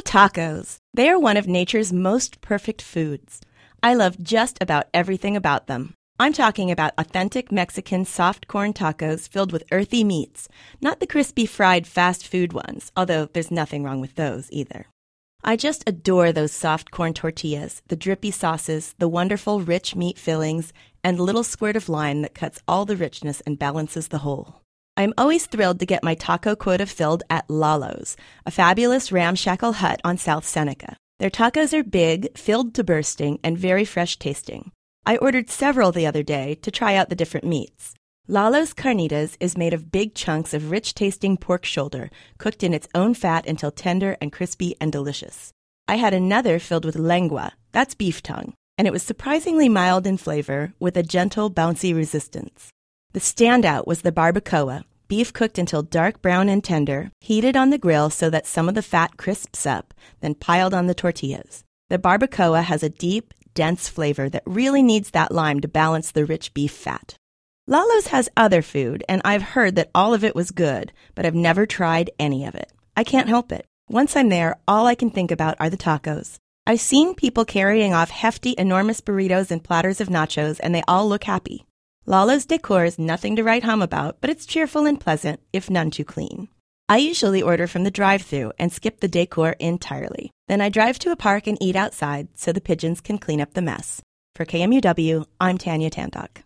Tacos. They are one of nature's most perfect foods. I love just about everything about them. I'm talking about authentic Mexican soft corn tacos filled with earthy meats, not the crispy fried fast food ones, although there's nothing wrong with those either. I just adore those soft corn tortillas, the drippy sauces, the wonderful rich meat fillings, and the little squirt of lime that cuts all the richness and balances the whole. I'm always thrilled to get my taco quota filled at Lalo's, a fabulous ramshackle hut on South Seneca. Their tacos are big, filled to bursting, and very fresh tasting. I ordered several the other day to try out the different meats. Lalo's Carnitas is made of big chunks of rich-tasting pork shoulder, cooked in its own fat until tender and crispy and delicious. I had another filled with lengua, that's beef tongue, and it was surprisingly mild in flavor with a gentle, bouncy resistance. The standout was the barbacoa, beef cooked until dark brown and tender, heated on the grill so that some of the fat crisps up, then piled on the tortillas. The barbacoa has a deep, dense flavor that really needs that lime to balance the rich beef fat. Lalo's has other food, and I've heard that all of it was good, but I've never tried any of it. I can't help it. Once I'm there, all I can think about are the tacos. I've seen people carrying off hefty, enormous burritos and platters of nachos, and they all look happy. Lalo's decor is nothing to write home about, but it's cheerful and pleasant, if none too clean. I usually order from the drive-thru and skip the decor entirely. Then I drive to a park and eat outside so the pigeons can clean up the mess. For KMUW, I'm Tanya Tandock.